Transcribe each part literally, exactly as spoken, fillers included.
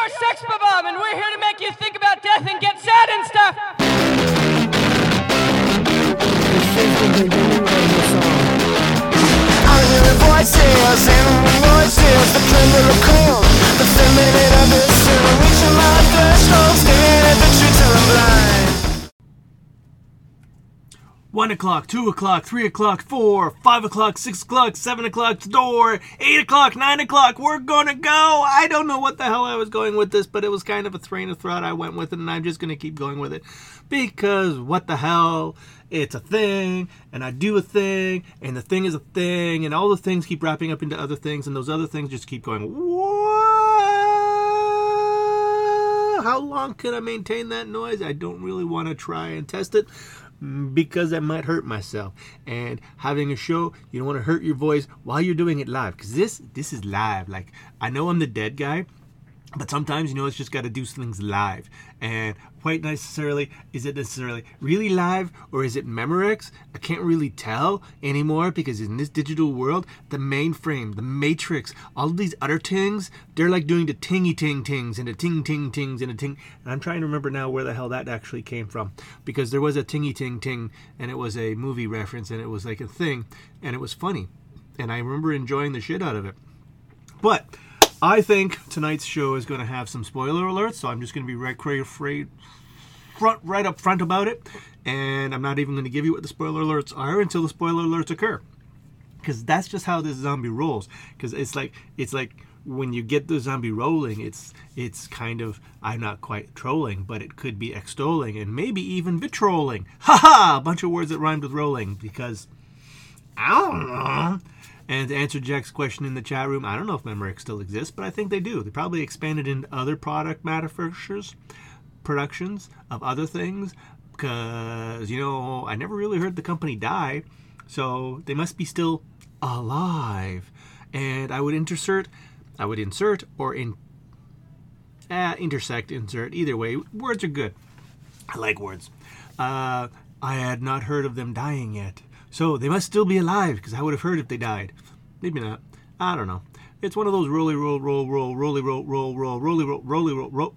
are Sex Bob, and we're here to make you think about death and get sad and stuff. I'm hearing voices and voices, the tremble of calm, the feminine of this soon, reaching my threshold, staring at the truth till I'm blind. One o'clock, two o'clock, three o'clock, four, five o'clock, six o'clock, seven o'clock, the door, eight o'clock, nine o'clock, we're gonna go. I don't know what the hell I was going with this, but it was kind of a train of thought. I went with it, and I'm just gonna keep going with it. Because what the hell, it's a thing, and I do a thing, and the thing is a thing, and all the things keep wrapping up into other things, and those other things just keep going, whoa! How long can I maintain that noise? I don't really want to try and test it, because I might hurt myself. And having a show, you don't want to hurt your voice while you're doing it live, because this this is live. Like, I know I'm the dead guy, but sometimes, you know, it's just got to do things live. And quite necessarily, is it necessarily really live, or is it Memorex? I can't really tell anymore, because in this digital world, the mainframe, the matrix, all of these other things, they're like doing the tingy ting tings and the ting ting tings and the ting. And I'm trying to remember now where the hell that actually came from, because there was a tingy ting ting, and it was a movie reference, and it was like a thing, and it was funny, and I remember enjoying the shit out of it. But I think tonight's show is going to have some spoiler alerts, so I'm just going to be right, right, front, right up front about it, and I'm not even going to give you what the spoiler alerts are until the spoiler alerts occur, because that's just how this zombie rolls. Because it's like it's like when you get the zombie rolling, it's it's kind of, I'm not quite trolling, but it could be extolling and maybe even vitrolling. Ha ha! A bunch of words that rhymed with rolling, because I don't know. And to answer Jack's question in the chat room, I don't know if Memorex still exists, but I think they do. They probably expanded into other product manufacturers, productions of other things, because, you know, I never really heard the company die, so they must be still alive. And I would insert, I would insert or in, uh, intersect, insert, either way. Words are good. I like words. Uh, I had not heard of them dying yet. So they must still be alive, because I would have heard if they died. Maybe not. I don't know. It's one of those rolly roll roll roll rolly roll roll roll rolly roll rolly roll roll.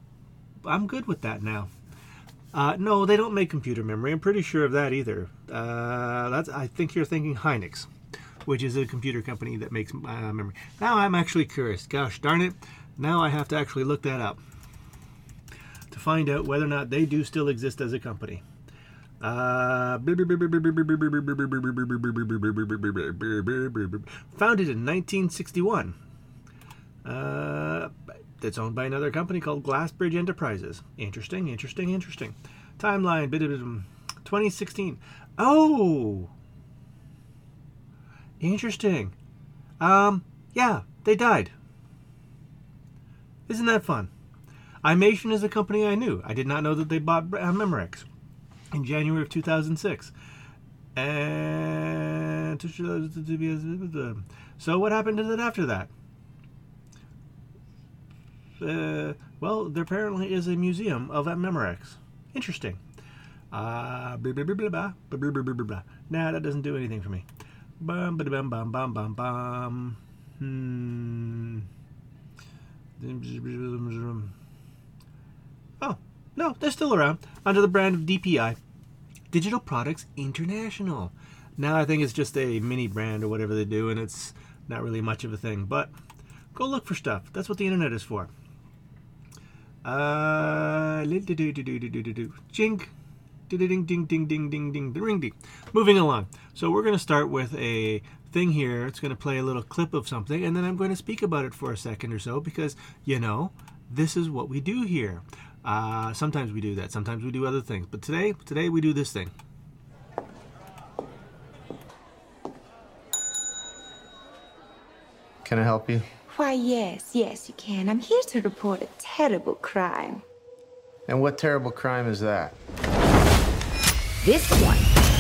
I'm good with that now. Uh, no, they don't make computer memory. I'm pretty sure of that either. Uh, that's. I think you're thinking Hynix, which is a computer company that makes uh, memory. Now I'm actually curious. Gosh darn it! Now I have to actually look that up to find out whether or not they do still exist as a company. Uh, founded in nineteen sixty-one. Uh, it's owned by another company called Glassbridge Enterprises. Interesting, interesting, interesting. Timeline, twenty sixteen. Oh, interesting. Um, yeah, they died. Isn't that fun? iMation is a company I knew. I did not know that they bought uh, Memorex in January of two thousand six. And so what happened to it after that? Uh, well, there apparently is a museum of Memorex. Interesting. Uh, blah, blah, blah, blah, blah, blah, blah, blah, blah. Nah, that doesn't do anything for me. Bum, ba, bum, bum, bum, bum, bum. Hmm. Oh, no, they're still around under the brand of D P I, Digital Products International. Now I think it's just a mini brand or whatever they do, and it's not really much of a thing. But go look for stuff. That's what the internet is for. Uh, jink, ding, ding, ding, ding, ding, ding, ding, ring, ding. Moving along. So we're going to start with a thing here. It's going to play a little clip of something, and then I'm going to speak about it for a second or so, because, you know, this is what we do here. Uh, sometimes we do that. Sometimes we do other things. But today, today we do this thing. Can I help you? Why, yes, yes, you can. I'm here to report a terrible crime. And what terrible crime is that? This one.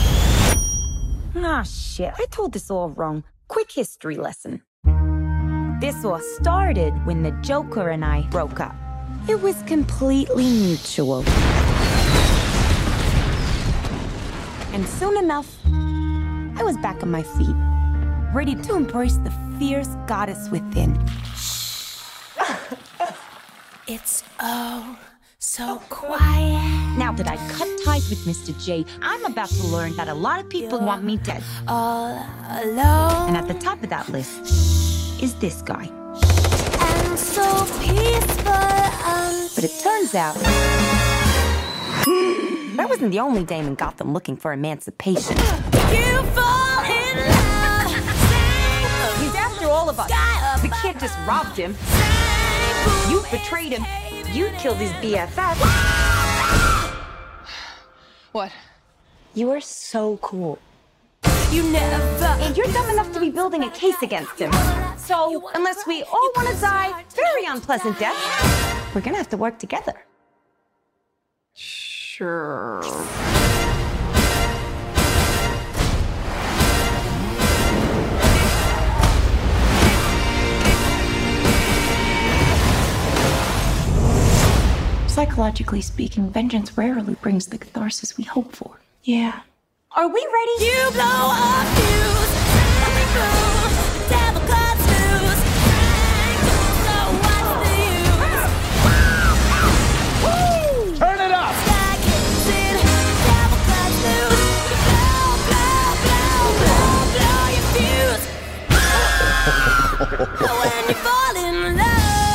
Ah, shit. I told this all wrong. Quick history lesson. This all started when the Joker and I broke up. It was completely mutual. And soon enough, I was back on my feet, ready to embrace the fierce goddess within. It's oh so quiet. Now that I cut ties with Mister J, I'm about to learn that a lot of people You're want me dead. all alone. And at the top of that list is this guy. And so peaceful. Um, But it turns out that wasn't the only dame in Gotham looking for emancipation. you fall in love. He's after all of us. The kid just robbed him. You betrayed him. You killed his B F F. What? You are so cool. You never. And you're dumb enough to be building a case against him. So, unless we all want to die very unpleasant deaths, we're gonna have to work together. Sure. Psychologically speaking, vengeance rarely brings the catharsis we hope for. Yeah. Are we ready? You blow up fuse. Nothing through. Devil cuts loose. So what's the use? Woo! Turn it up! Sky kicks in. Devil cuts loose. Blow, blow, blow, blow, blow your fuse. When you fall in love.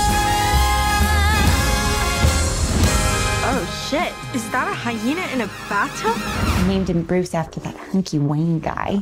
Oh shit, is that a hyena in a bathtub? I named him Bruce after that hunky Wayne guy.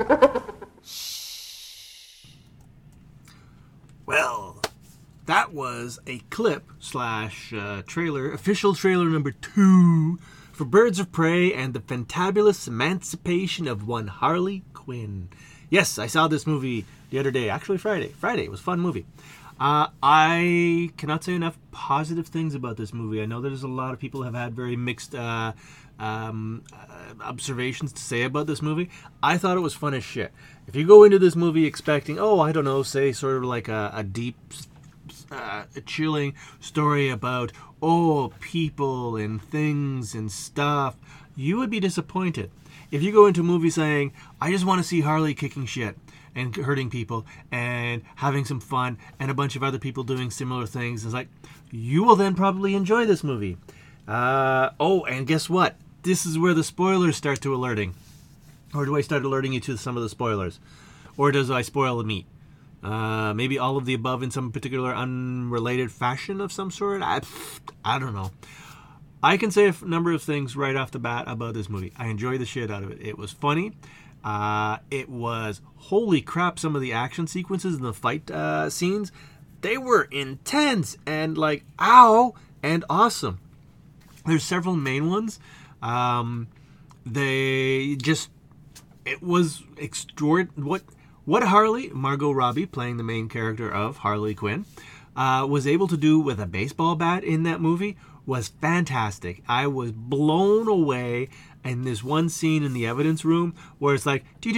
Well, that was a clip slash uh, trailer, official trailer number two for Birds of Prey and the Fantabulous Emancipation of One Harley Quinn. Yes, I saw this movie the other day, actually Friday. Friday, it was a fun movie. Uh, I cannot say enough positive things about this movie. I know there's a lot of people who have had very mixed uh, um, uh, observations to say about this movie. I thought it was fun as shit. If you go into this movie expecting, oh, I don't know, say sort of like a, a deep, uh, a chilling story about, oh, people and things and stuff, you would be disappointed. If you go into a movie saying, I just want to see Harley kicking shit and hurting people and having some fun and a bunch of other people doing similar things, it's like, you will then probably enjoy this movie. Uh, oh, and guess what? This is where the spoilers start to alerting. Or do I start alerting you to some of the spoilers? Or does I spoil the meat? Uh, maybe all of the above in some particular unrelated fashion of some sort? I, I don't know. I can say a number of things right off the bat about this movie. I enjoyed the shit out of it. It was funny. Uh, it was, holy crap, some of the action sequences and the fight uh, scenes, they were intense and like, ow, and awesome. There's several main ones. Um, they just, it was extraordinary. What, what Harley, Margot Robbie, playing the main character of Harley Quinn, uh, was able to do with a baseball bat in that movie was fantastic. I was blown away. And this one scene in the evidence room where it's like, wow,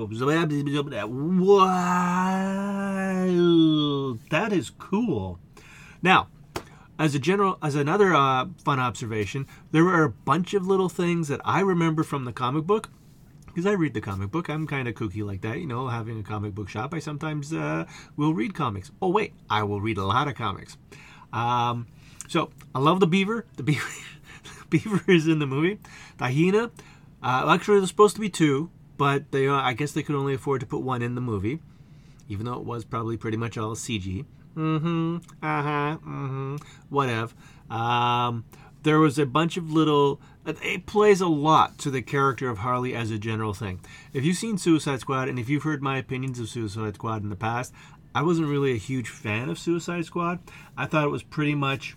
that is cool. Now, as a general, as another uh, fun observation, there were a bunch of little things that I remember from the comic book. Because I read the comic book. I'm kind of kooky like that, you know, having a comic book shop. I sometimes uh, will read comics. Oh, wait, I will read a lot of comics. Um, so, I love the beaver. The beaver... Beaver is in the movie. The hyena, uh, actually there's supposed to be two, but they uh, I guess they could only afford to put one in the movie, even though it was probably pretty much all C G. Mm-hmm, uh-huh, mm-hmm, whatever. Um, there was a bunch of little, it plays a lot to the character of Harley as a general thing. If you've seen Suicide Squad, and if you've heard my opinions of Suicide Squad in the past, I wasn't really a huge fan of Suicide Squad. I thought it was pretty much,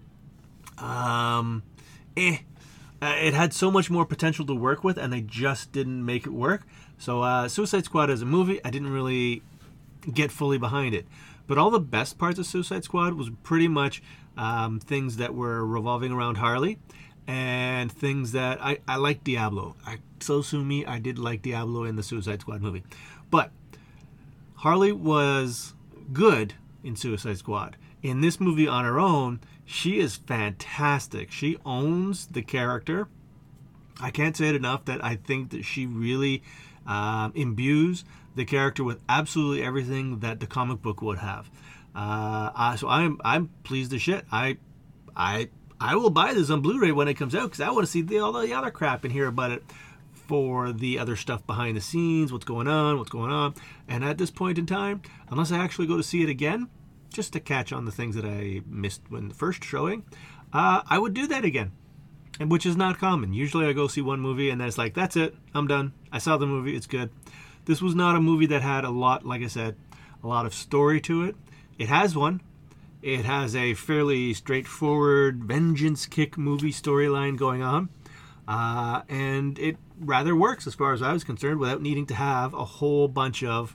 um... Eh. Uh, it had so much more potential to work with, and they just didn't make it work. So uh, Suicide Squad as a movie, I didn't really get fully behind it. But all the best parts of Suicide Squad was pretty much um, things that were revolving around Harley and things that I, I like Diablo. I, so sue me, I did like Diablo in the Suicide Squad movie. But Harley was good in Suicide Squad. In this movie on her own, she is fantastic. She owns the character. I can't say it enough that I think that she really um, imbues the character with absolutely everything that the comic book would have. Uh, uh, so I'm I'm pleased as shit. I I I will buy this on Blu-ray when it comes out because I want to see the, all the other crap and hear about it for the other stuff behind the scenes, what's going on, what's going on. And at this point in time, unless I actually go to see it again, just to catch on the things that I missed when the first showing, uh, I would do that again, and which is not common. Usually I go see one movie and then it's like, that's it, I'm done. I saw the movie, it's good. This was not a movie that had a lot, like I said, a lot of story to it. It has one. It has a fairly straightforward vengeance kick movie storyline going on. Uh, and it rather works as far as I was concerned without needing to have a whole bunch of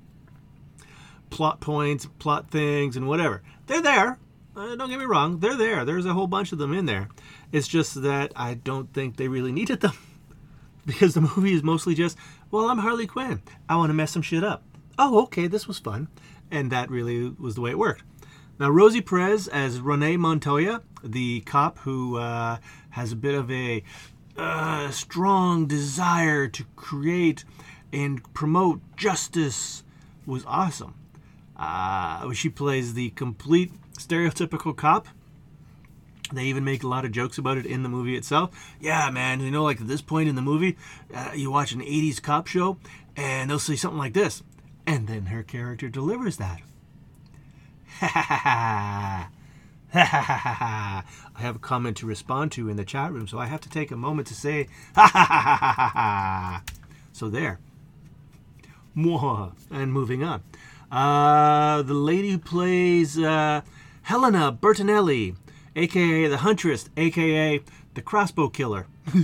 plot points, plot things, and whatever. They're there. Uh, don't get me wrong. They're there. There's a whole bunch of them in there. It's just that I don't think they really needed them. Because the movie is mostly just, well, I'm Harley Quinn. I want to mess some shit up. Oh, okay, this was fun. And that really was the way it worked. Now, Rosie Perez as Renee Montoya, the cop who uh, has a bit of a uh, strong desire to create and promote justice, was awesome. Uh, she plays the complete stereotypical cop. They even make a lot of jokes about it in the movie itself. Yeah, man, you know, like at this point in the movie, uh, you watch an eighties cop show, and they'll say something like this. And then her character delivers that. Ha ha ha ha. Ha ha ha ha. I have a comment to respond to in the chat room, so I have to take a moment to say ha ha ha ha ha ha. So there. Mwah. And moving on. Uh, the lady who plays uh, Helena Bertinelli, aka the Huntress, aka the Crossbow Killer.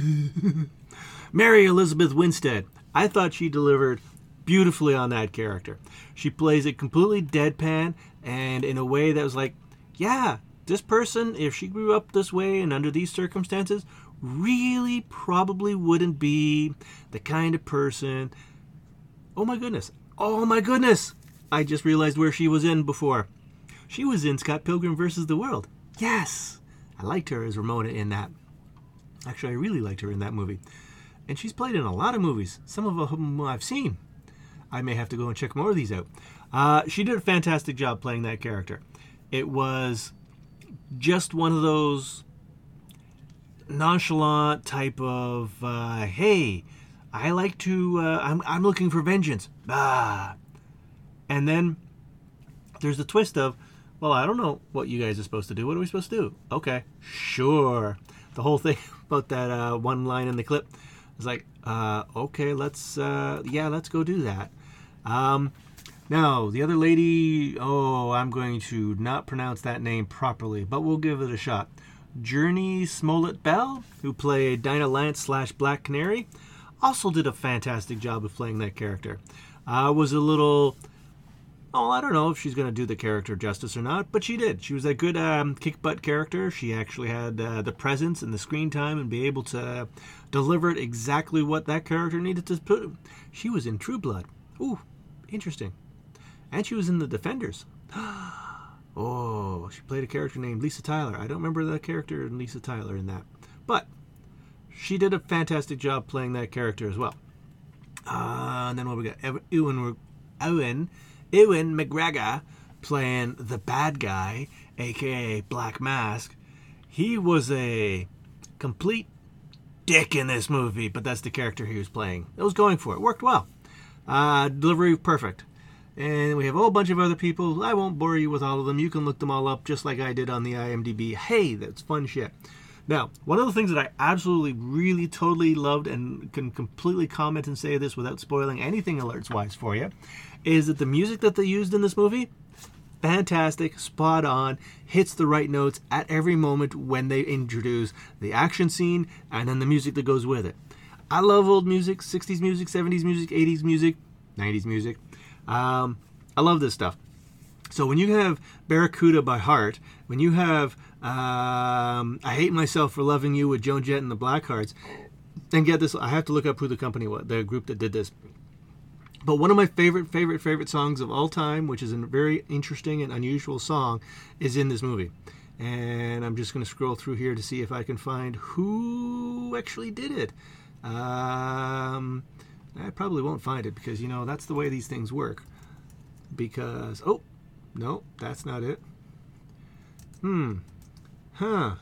Mary Elizabeth Winstead. I thought she delivered beautifully on that character. She plays it completely deadpan and in a way that was like, yeah, this person, if she grew up this way and under these circumstances, really probably wouldn't be the kind of person. Oh my goodness. Oh my goodness. I just realized where she was in before. She was in Scott Pilgrim versus the World. Yes. I liked her as Ramona in that. Actually, I really liked her in that movie. And she's played in a lot of movies. Some of them I've seen. I may have to go and check more of these out. Uh, she did a fantastic job playing that character. It was just one of those nonchalant type of, uh, hey, I like to, uh, I'm, I'm looking for vengeance. Ah. And then there's the twist of, well, I don't know what you guys are supposed to do. What are we supposed to do? Okay, sure. The whole thing about that uh, one line in the clip is like, uh, okay, let's, uh, yeah, let's go do that. Um, now, the other lady, oh, I'm going to not pronounce that name properly, but we'll give it a shot. Journey Smollett-Bell, who played Dinah Lance slash Black Canary, also did a fantastic job of playing that character. I uh, was a little, oh, I don't know if she's going to do the character justice or not, but she did. She was a good um, kick-butt character. She actually had uh, the presence and the screen time and be able to deliver it exactly what that character needed to put. She was in True Blood. Ooh, interesting. And she was in The Defenders. Oh, she played a character named Lisa Tyler. I don't remember the character in Lisa Tyler in that. But she did a fantastic job playing that character as well. Uh, and then what we got? Ewan, Ewan, Ewan McGregor playing the bad guy, a k a. Black Mask. He was a complete dick in this movie, but that's the character he was playing. It was going for it. Worked well. Uh, delivery perfect. And we have a whole bunch of other people. I won't bore you with all of them. You can look them all up just like I did on the I M D B. Hey, that's fun shit. Now, one of the things that I absolutely, really, totally loved and can completely comment and say this without spoiling anything alerts-wise for you, is that the music that they used in this movie, fantastic, spot on, hits the right notes at every moment when they introduce the action scene and then the music that goes with it. I love old music, sixties music, seventies music, eighties music, nineties music. Um, I love this stuff. So when you have Barracuda by Heart, when you have um, I Hate Myself for Loving You with Joan Jett and the Blackhearts, and get this, I have to look up who the company was, the group that did this. But one of my favorite, favorite, favorite songs of all time, which is a very interesting and unusual song, is in this movie. And I'm just going to scroll through here to see if I can find who actually did it. Um, I probably won't find it because, you know, that's the way these things work. Because, oh, no, that's not it. Hmm. Huh.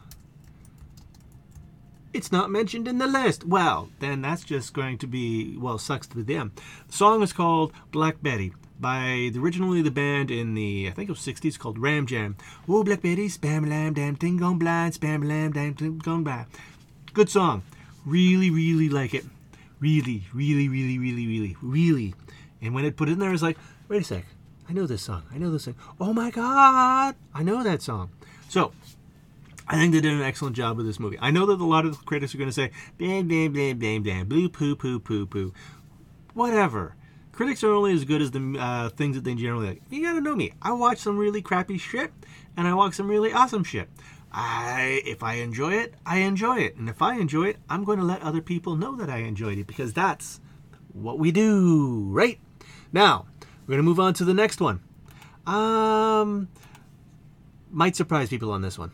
It's not mentioned in the list. Well, then that's just going to be, well, sucks to them. The song is called Black Betty by the, originally the band in the, I think it was sixties, called Ram Jam. Oh, Black Betty, spam lamb, damn thing gone blind, spam lamb, damn thing gone blind. Good song. Really, really like it. Really, really, really, really, really, really. And when it put it in there, I was like, wait a sec. I know this song. I know this song. Oh my God. I know that song. So, I think they did an excellent job with this movie. I know that a lot of the critics are going to say, blam, blam, blam, blam, blam, blue, poo, poo, poo, poo. Whatever. Critics are only as good as the uh, things that they generally like. You got to know me. I watch some really crappy shit, and I watch some really awesome shit. I, if I enjoy it, I enjoy it. And if I enjoy it, I'm going to let other people know that I enjoyed it, because that's what we do, right? Now, we're going to move on to the next one. Um, might surprise people on this one.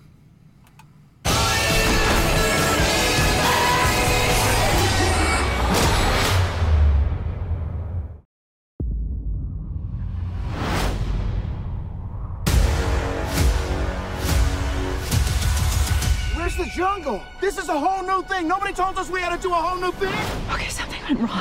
Where's the jungle? This is a whole new thing. Nobody told us we had to do a whole new thing. Okay, something went wrong.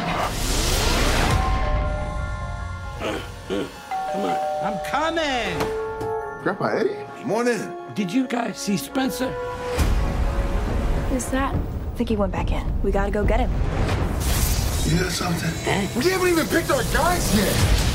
Come on. I'm coming. Grandpa Eddie? Morning. Did you guys see Spencer? Who's that? I think he went back in. We gotta go get him. You hear something? We haven't even picked our guys yet.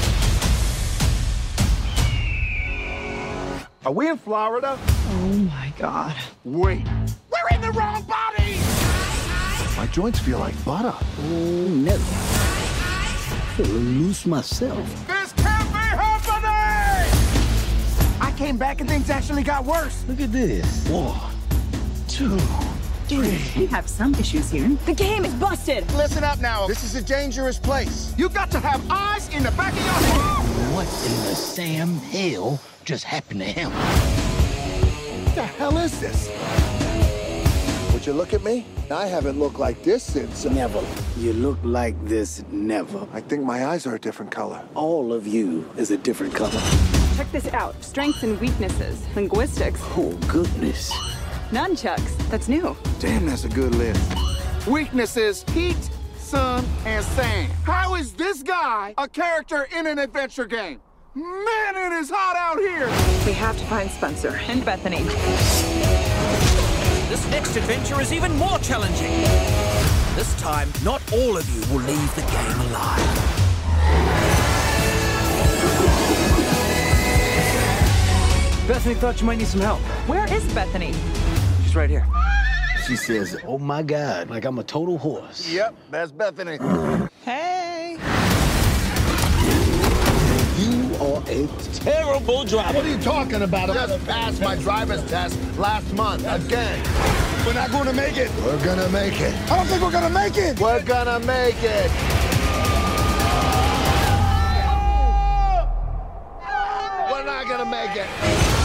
Are we in Florida? Oh my God. Wait. We're in the wrong body! My joints feel like butter. Oh, never. I feel loose myself. This can't be happening! I came back and things actually got worse. Look at this. One, two, three. We have some issues here. The game is busted. Listen up now. This is a dangerous place. You got to have eyes in the back of your head. What in the Sam hell just happened to him? What the hell is this? Would you look at me? I haven't looked like this since... Uh... Never. You look like this never. I think my eyes are a different color. All of you is a different color. Check this out. Strengths and weaknesses. Linguistics. Oh, goodness. Nunchucks. That's new. Damn, that's a good list. Weaknesses, heat, sun, and sand. How is this guy a character in an adventure game? Man, it is hot out here! We have to find Spencer and Bethany. This next adventure is even more challenging. This time, not all of you will leave the game alive. Bethany thought you might need some help. Where is Bethany? She's right here. She says, oh my God, like I'm a total horse. Yep, that's Bethany. Hey! You are a terrible driver. What are you talking about? I just passed my driver's test last month again. We're not going to make it. We're going to make it. I don't think we're going to make it. We're going to make it. We're not going to make it.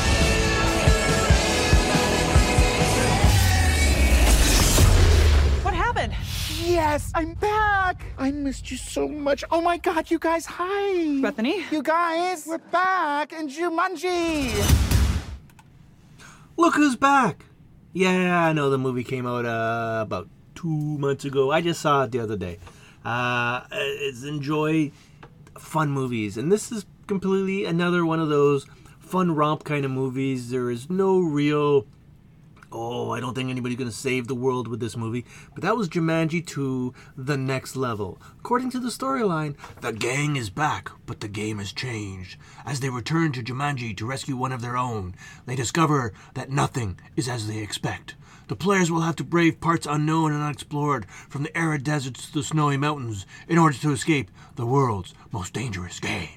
What happened? Yes, I'm back. I missed you so much. Oh my God, you guys, hi. Bethany? You guys, we're back in Jumanji. Look who's back. Yeah, I know the movie came out uh, about two months ago. I just saw it the other day. Uh, it's enjoy fun movies. And this is completely another one of those fun romp kind of movies. There is no real... Oh, I don't think anybody's going to save the world with this movie. But that was Jumanji two, The Next Level. According to the storyline, the gang is back, but the game has changed. As they return to Jumanji to rescue one of their own, they discover that nothing is as they expect. The players will have to brave parts unknown and unexplored, from the arid deserts to the snowy mountains, in order to escape the world's most dangerous game.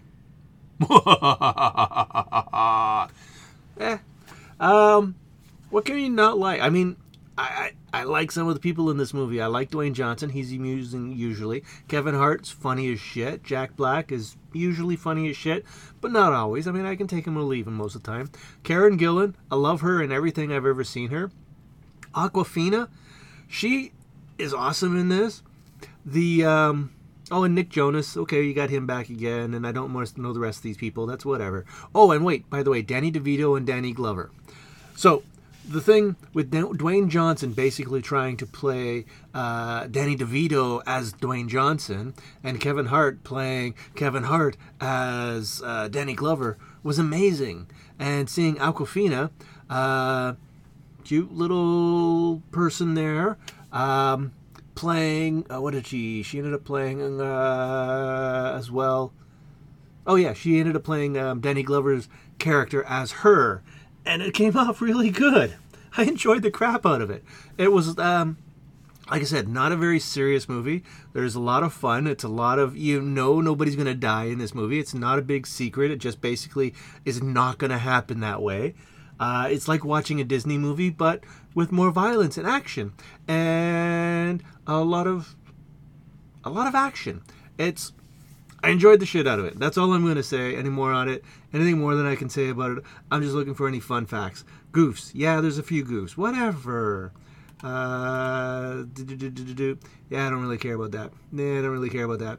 eh. Um... What can you not like? I mean, I, I I like some of the people in this movie. I like Dwayne Johnson. He's amusing usually. Kevin Hart's funny as shit. Jack Black is usually funny as shit, but not always. I mean, I can take him or leave him most of the time. Karen Gillan, I love her in everything I've ever seen her. Awkwafina, she is awesome in this. The, um... Oh, and Nick Jonas. Okay, you got him back again, and I don't want to know the rest of these people. That's whatever. Oh, and wait, by the way, Danny DeVito and Danny Glover. So... the thing with Dwayne Johnson basically trying to play uh, Danny DeVito as Dwayne Johnson and Kevin Hart playing Kevin Hart as uh, Danny Glover was amazing. And seeing Awkwafina, uh, cute little person there, um, playing, uh, what did she, she ended up playing uh, as well. Oh yeah, she ended up playing um, Danny Glover's character as her. And it came off really good. I enjoyed the crap out of it. It was, um, like I said, not a very serious movie. There's a lot of fun. It's a lot of, you know, nobody's going to die in this movie. It's not a big secret. It just basically is not going to happen that way. Uh, it's like watching a Disney movie, but with more violence and action. And a lot of, a lot of action. It's, I enjoyed the shit out of it. That's all I'm going to say. Any more on it? Anything more than I can say about it? I'm just looking for any fun facts. Goofs. Yeah, there's a few goofs. Whatever. Uh, yeah, I don't really care about that. Yeah, I don't really care about that.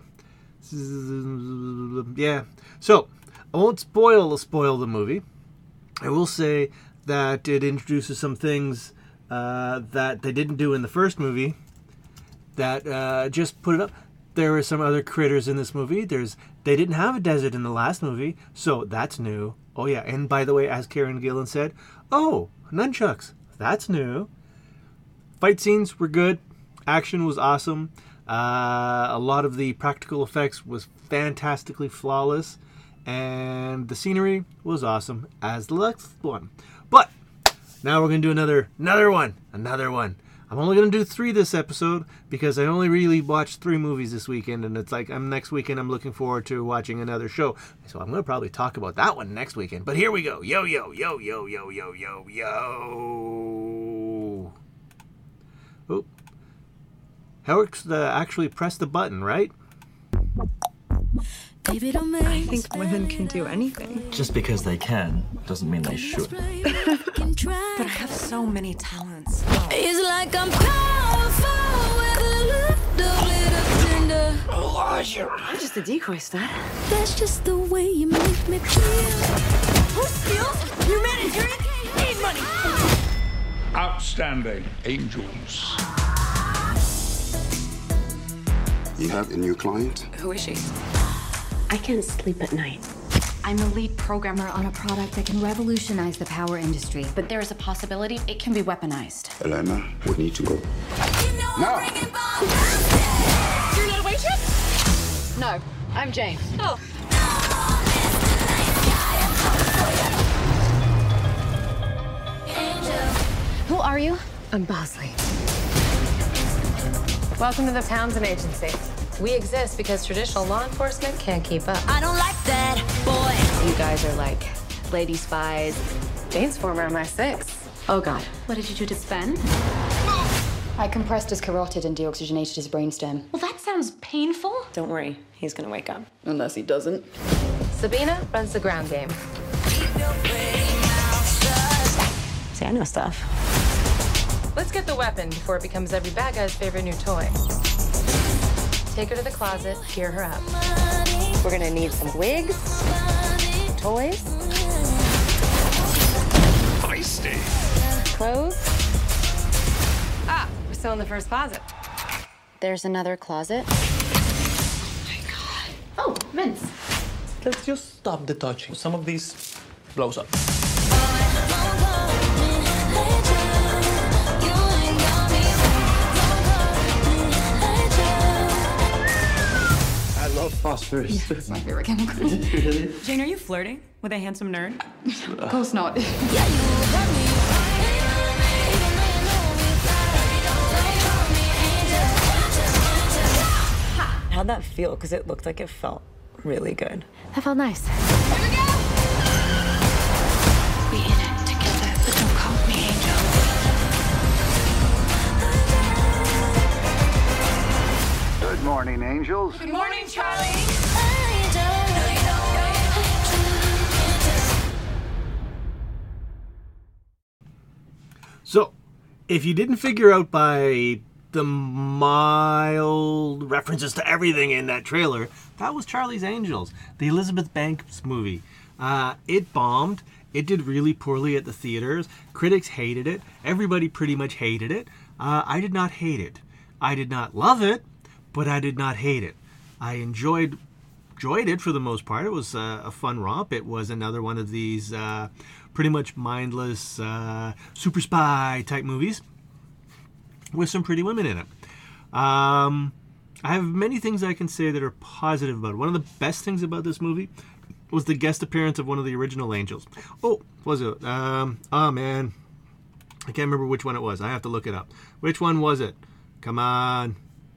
Yeah. So, I won't spoil spoil the movie. I will say that it introduces some things uh, that they didn't do in the first movie that uh, just put it up. There were some other critters in this movie. There's They didn't have a desert in the last movie, so that's new. Oh yeah, and by the way, as Karen Gillan said, oh, nunchucks, that's new. Fight scenes were good. Action was awesome. Uh, a lot of the practical effects was fantastically flawless. And the scenery was awesome as the next one. But now we're going to do another, another one, another one. I'm only going to do three this episode because I only really watched three movies this weekend, and it's like I'm next weekend I'm looking forward to watching another show. So I'm going to probably talk about that one next weekend. But here we go. Yo, yo, yo, yo, yo, yo, yo, yo. Oh. Helix uh, actually pressed the button, right? I think women can do anything. Just because they can doesn't mean they should. But I have so many talents. It's like I'm powerful with a little bit of tender. I'm just a decoy stud. That's just the way you make me feel. Who steals humanitarian aid money? Outstanding. Angels. You have a new client? Who is she? I can't sleep at night. I'm the lead programmer on a product that can revolutionize the power industry, but there is a possibility it can be weaponized. Elena, we need to go. No! You're not a waitress? No, I'm Jane. Oh. Who are you? I'm Bosley. Welcome to the Townsend Agency. We exist because traditional law enforcement can't keep up. I don't like that, boy. You guys are like lady spies. Jane's former M I six. Oh, God. What did you do to Sven? I compressed his carotid and deoxygenated his brainstem. Well, that sounds painful. Don't worry, he's gonna wake up. Unless he doesn't. Sabina runs the ground game. See, I know stuff. Let's get the weapon before it becomes every bad guy's favorite new toy. Take her to the closet, gear her up. We're gonna need some wigs, toys, Feisty. clothes. Ah, we're still in the first closet. There's another closet. Oh, Vince. Let's just stop the touching. Some of these blows up. I love phosphorus. Yeah, it's my favorite chemical. Really? Jane, are you flirting with a handsome nerd? Of course not. How'd that feel? Because it looked like it felt really good. That felt nice. Here we go! We in it together, but don't call me Angel. Good morning, angels. Good morning, Charlie. So, if you didn't figure out by the mild references to everything in that trailer, that was Charlie's Angels, the Elizabeth Banks movie. Uh, it bombed. It did really poorly at the theaters. Critics hated it. Everybody pretty much hated it. Uh, I did not hate it. I did not love it, but I did not hate it. I enjoyed enjoyed it for the most part. It was uh, a fun romp. It was another one of these uh, pretty much mindless uh, super spy type movies with some pretty women in it. Um, I have many things I can say that are positive about it. One of the best things about this movie was the guest appearance of one of the original Angels. Oh, was it? Um, oh, man. I can't remember which one it was. I have to look it up. Which one was it? Come on.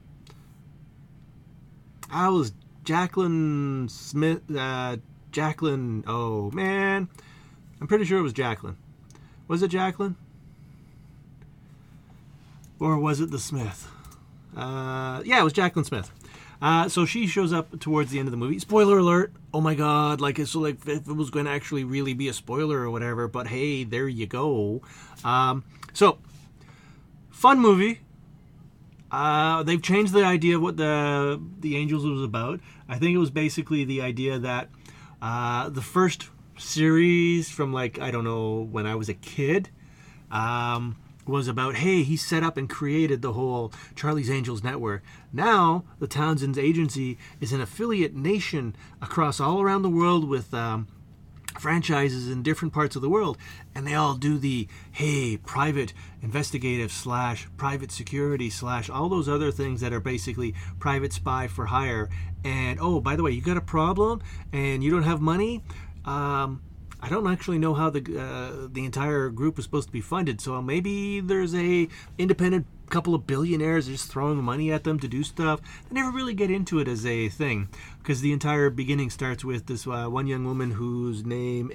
I was Jacqueline Smith. Uh, Jacqueline. Oh, man. I'm pretty sure it was Jacqueline. Was it Jacqueline? Or was it the Smith? Uh, yeah, it was Jacqueline Smith. Uh, so she shows up towards the end of the movie. Spoiler alert. Oh my god. Like, it's so like if it was going to actually really be a spoiler or whatever. But hey, there you go. Um, so, fun movie. Uh, they've changed the idea of what the the Angels was about. I think it was basically the idea that uh, the first series from, like, I don't know, when I was a kid, um, was about, hey, he set up and created the whole Charlie's Angels network. Now, the Townsend's agency is an affiliate nation across all around the world with um, franchises in different parts of the world, and they all do the, hey, private investigative slash private security slash all those other things that are basically private spy for hire. And, oh, by the way, you got a problem and you don't have money? Um... I don't actually know how the uh, the entire group is supposed to be funded, so maybe there's a independent couple of billionaires just throwing money at them to do stuff. They never really get into it as a thing, because the entire beginning starts with this uh, one young woman whose name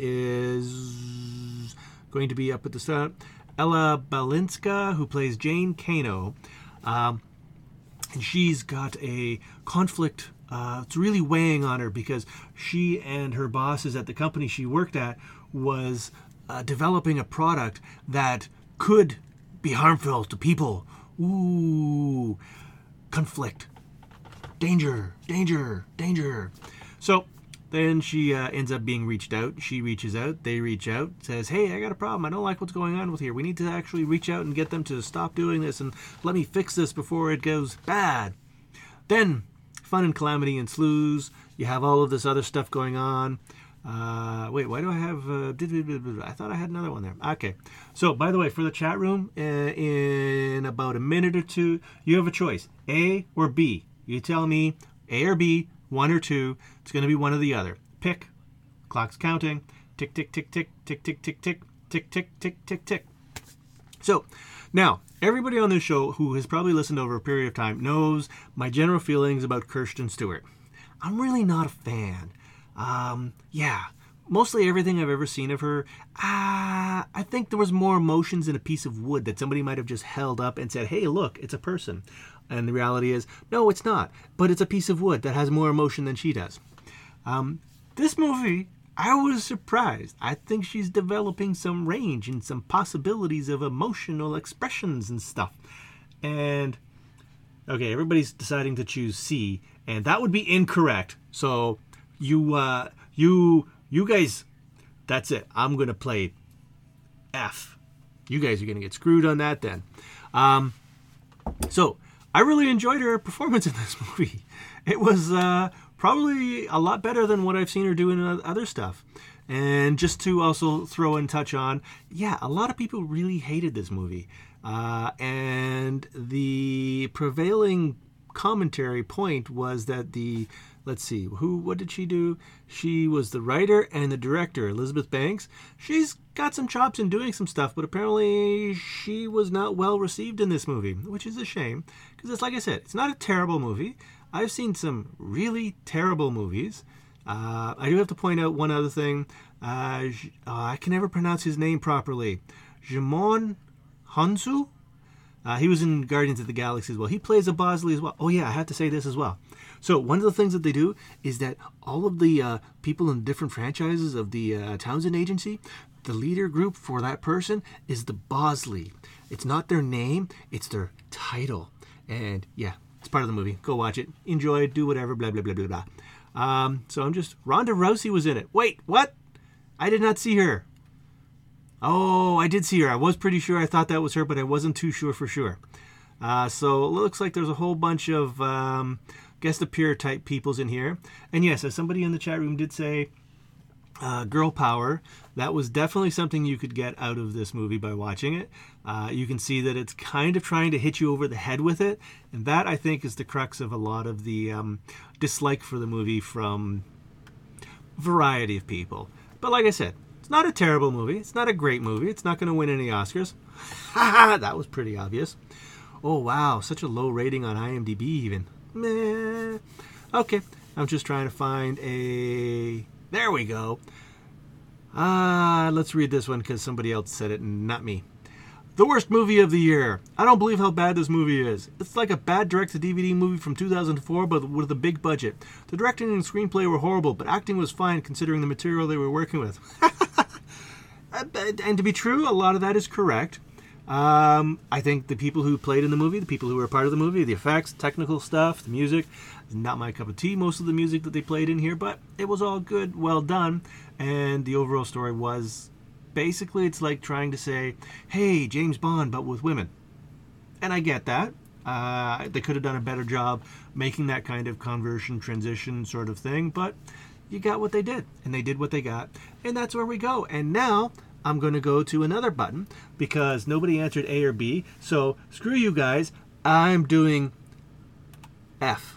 is going to be up at the start, Ella Balinska, who plays Jane Kano, um, and she's got a conflict. Uh, it's really weighing on her because she and her bosses at the company she worked at was uh, developing a product that could be harmful to people. Ooh, conflict, danger, danger, danger. So then she uh, ends up being reached out. She reaches out, they reach out, says, hey, I got a problem. I don't like what's going on with here. We need to actually reach out and get them to stop doing this and let me fix this before it goes bad. Then fun and calamity ensues. You have all of this other stuff going on. Uh, wait, why do I have... Uh, I thought I had another one there. Okay. So, by the way, for the chat room, uh, in about a minute or two, you have a choice. A or B. You tell me A or B, one or two. It's going to be one or the other. Pick. Clock's counting. Tick, tick, tick, tick, tick, tick, tick, tick, tick, tick, tick, tick, tick. So, now, everybody on this show who has probably listened over a period of time knows my general feelings about Kirsten Stewart. I'm really not a fan. Um, yeah, mostly everything I've ever seen of her, uh, I think there was more emotions in a piece of wood that somebody might have just held up and said, hey, look, it's a person. And the reality is, no, it's not. But it's a piece of wood that has more emotion than she does. Um, this movie, I was surprised. I think she's developing some range and some possibilities of emotional expressions and stuff. And, okay, everybody's deciding to choose C, and that would be incorrect. So, you, uh, you, you guys, that's it. I'm going to play F. You guys are going to get screwed on that then. Um, so, I really enjoyed her performance in this movie. It was, uh... probably a lot better than what I've seen her do in other stuff. And just to also throw and touch on, yeah, a lot of people really hated this movie. Uh, and the prevailing commentary point was that the, let's see, who, what did she do? She was the writer and the director, Elizabeth Banks. She's got some chops in doing some stuff, but apparently she was not well received in this movie, which is a shame. Because it's like I said, it's not a terrible movie. I've seen some really terrible movies. Uh, I do have to point out one other thing. Uh, uh, I can never pronounce his name properly. Djimon Hounsou? Uh, he was in Guardians of the Galaxy as well. He plays a Bosley as well. Oh yeah, I have to say this as well. So one of the things that they do is that all of the uh, people in different franchises of the uh, Townsend Agency, the leader group for that person is the Bosley. It's not their name, it's their title. And yeah, it's part of the movie. Go watch it. Enjoy it. Do whatever. Blah, blah, blah, blah, blah. Um, so I'm just... Ronda Rousey was in it. Wait, what? I did not see her. Oh, I did see her. I was pretty sure. I thought that was her, but I wasn't too sure for sure. Uh, so it looks like there's a whole bunch of um, guest appear type peoples in here. And yes, as somebody in the chat room did say, uh, girl power. That was definitely something you could get out of this movie by watching it. Uh, you can see that it's kind of trying to hit you over the head with it. And that, I think, is the crux of a lot of the um, dislike for the movie from a variety of people. But like I said, it's not a terrible movie. It's not a great movie. It's not going to win any Oscars. That was pretty obvious. Oh, wow. Such a low rating on IMDb even. Meh. Okay. I'm just trying to find a... There we go. Ah, uh, let's read this one because somebody else said it and not me. The worst movie of the year. I don't believe how bad this movie is. It's like a bad direct-to-D V D movie from two thousand four, but with a big budget. The directing and screenplay were horrible, but acting was fine considering the material they were working with. And to be true, a lot of that is correct. Um, I think the people who played in the movie, the people who were part of the movie, the effects, technical stuff, the music, not my cup of tea, most of the music that they played in here, but it was all good, well done, and the overall story was, basically, it's like trying to say, hey, James Bond, but with women. And I get that. Uh, they could have done a better job making that kind of conversion, transition sort of thing, but you got what they did, and they did what they got, and that's where we go. And now I'm going to go to another button because nobody answered A or B. So screw you guys. I'm doing F.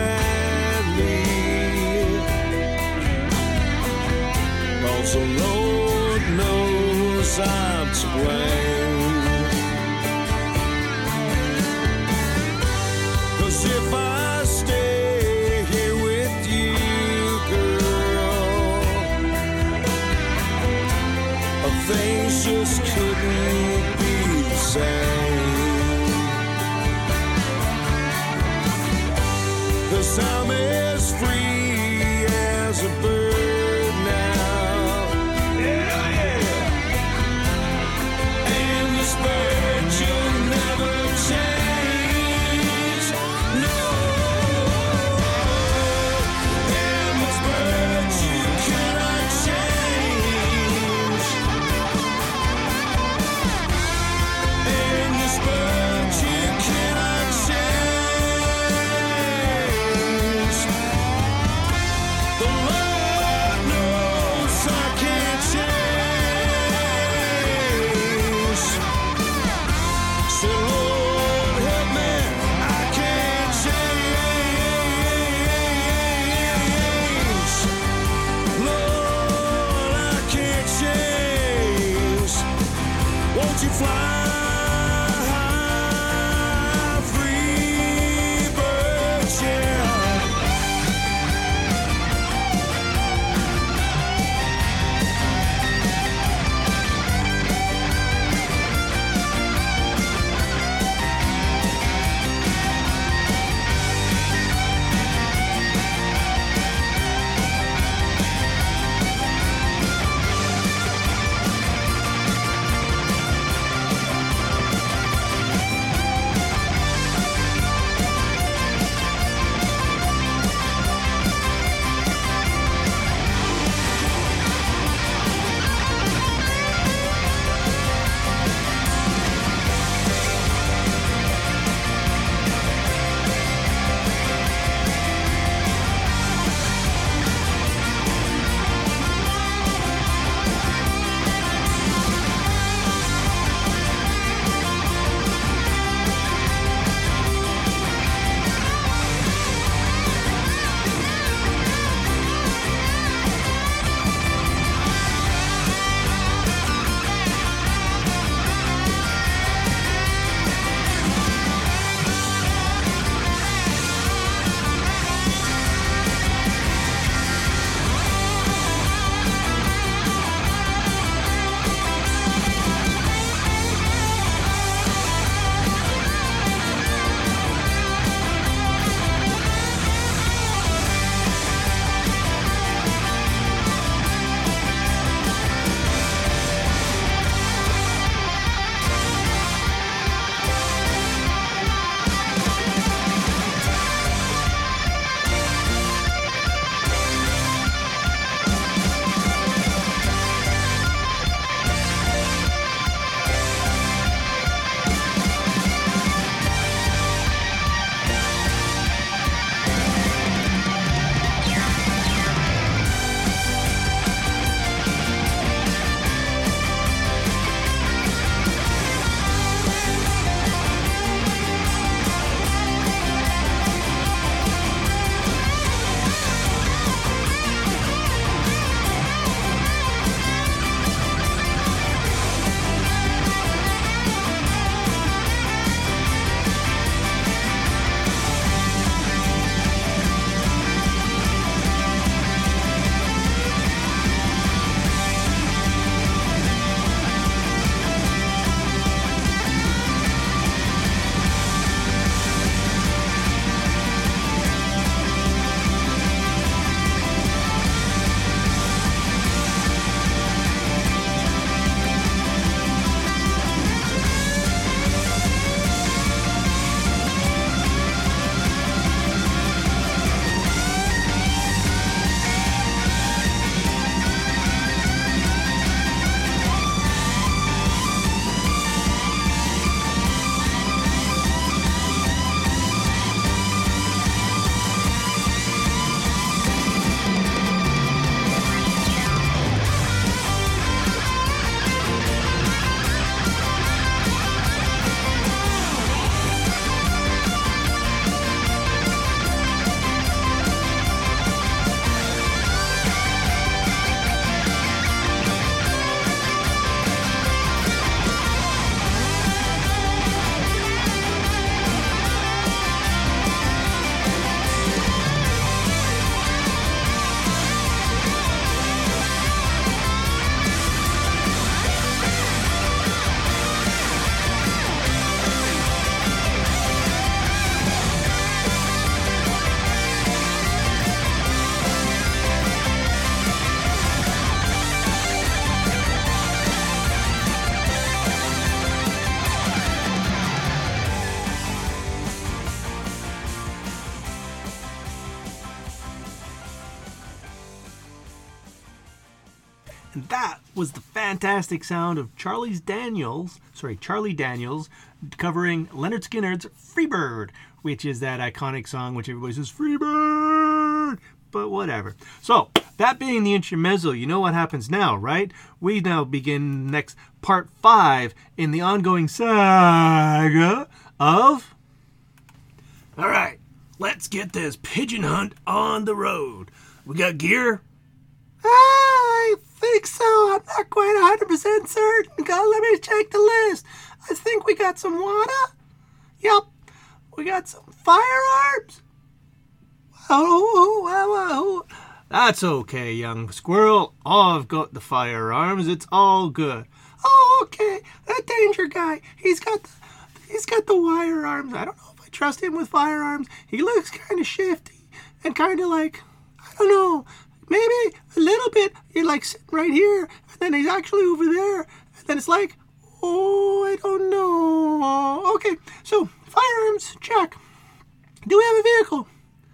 badly. Also, Lord knows I'm to blame. 'Cause if I stay here with you, girl, things just couldn't be the same. 'Cause I'm as free as a bird now. Yeah, yeah. And this bird you'll never change. No. And this bird you cannot change. And this bird you cannot change. The love And that was the fantastic sound of Charlie's Daniels, sorry, Charlie Daniels, covering Leonard Skinner's Freebird, which is that iconic song which everybody says, Freebird! But whatever. So, that being the intermezzo, you know what happens now, right? We now begin next part five in the ongoing saga of... Alright, let's get this pigeon hunt on the road. We got gear? I think so. I'm not quite one hundred percent certain. God, let me check the list. I think we got some water. Yep. We got some firearms. Oh, oh, oh, that's okay, young squirrel. I've got the firearms. It's all good. Oh, okay. That danger guy. He's got the, he's got the wire arms. I don't know if I trust him with firearms. He looks kind of shifty and kind of like, I don't know, maybe a little bit. You're like sitting right here, and then he's actually over there, and then it's like, oh, I don't know. Okay, so firearms, check. Do we have a vehicle?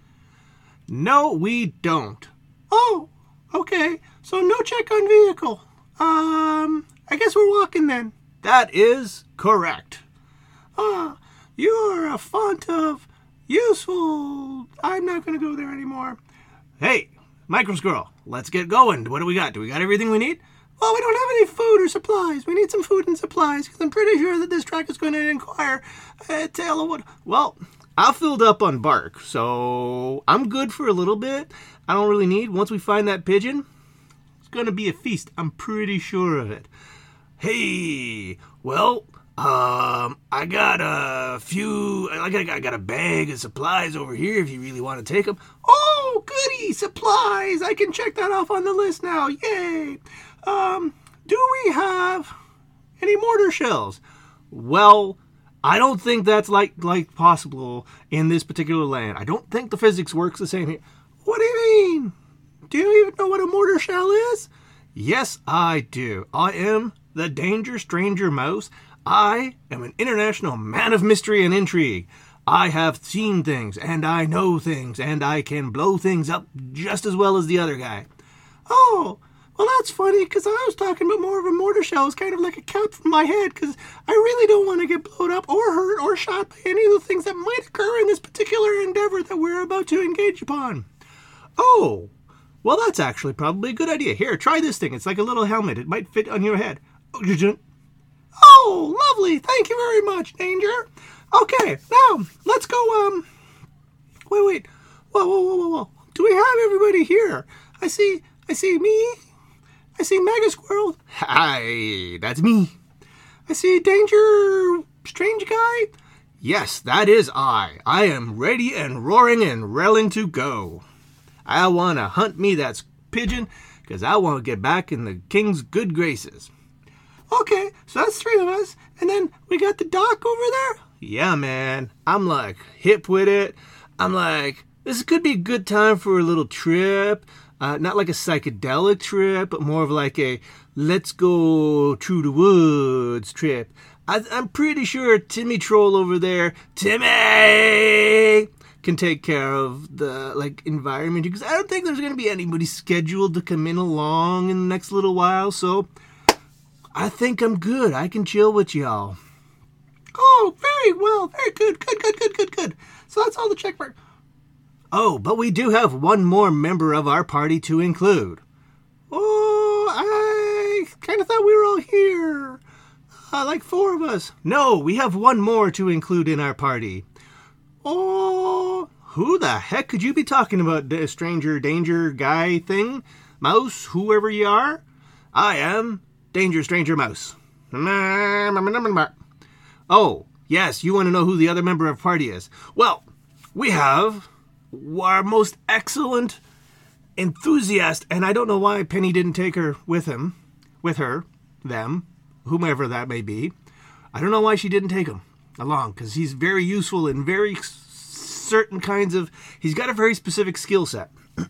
No, we don't. Oh, okay. So no check on vehicle. Um, I guess we're walking then. That is correct. Ah, you're a font of useful. I'm not going to go there anymore. Hey, Microsquirrel, let's get going. What do we got? Do we got everything we need? Well, we don't have any food or supplies. We need some food and supplies because I'm pretty sure that this track is going to require a tale of what. Well, I filled up on bark, so I'm good for a little bit. I don't really need. Once we find that pigeon, it's going to be a feast. I'm pretty sure of it. Hey, well, um, I got a few, I got, I got a bag of supplies over here if you really want to take them. Oh, goody, supplies. I can check that off on the list now. Yay. Um, do we have any mortar shells? Well, I don't think that's like like possible in this particular land. I don't think the physics works the same here. What do you mean? Do you even know what a mortar shell is? Yes, I do. I am the Danger Stranger Mouse. I am an international man of mystery and intrigue. I have seen things, and I know things, and I can blow things up just as well as the other guy. Oh, well, that's funny, because I was talking about more of a mortar shell. It's kind of like a cap from my head, because I really don't want to get blown up or hurt or shot by any of the things that might occur in this particular endeavor that we're about to engage upon. Oh, well, that's actually probably a good idea. Here, try this thing. It's like a little helmet. It might fit on your head. Oh, lovely. Thank you very much, Danger. Okay, now, let's go, um... Wait, wait. Whoa, whoa, whoa, whoa, whoa. Do we have everybody here? I see, I see me. I see Mega Squirrel. Hi, that's me. I see Danger Strange Guy. Yes, that is I. I am ready and roaring and raring to go. I want to hunt me that pigeon because I want to get back in the king's good graces. Okay, so that's three of us. And then we got the doc over there. Yeah, man. I'm like hip with it. I'm like, this could be a good time for a little trip. Uh, not like a psychedelic trip, but more of like a let's go through the woods trip. I, I'm pretty sure Timmy Troll over there, Timmy, can take care of the like environment because I don't think there's going to be anybody scheduled to come in along in the next little while. So I think I'm good. I can chill with y'all. Oh, very well. Very good. Good, good, good, good, good. So that's all the check mark. Oh, but we do have one more member of our party to include. Oh, I kind of thought we were all here. Uh, like four of us. No, we have one more to include in our party. Oh, who the heck could you be talking about, the stranger danger guy thing? Mouse, whoever you are? I am Danger Stranger Mouse. Oh, yes, you want to know who the other member of our party is. Well, we have our most excellent enthusiast, and I don't know why Penny didn't take her with him, with her, them, whomever that may be. I don't know why she didn't take him along, because he's very useful in very certain kinds of, he's got a very specific skill set.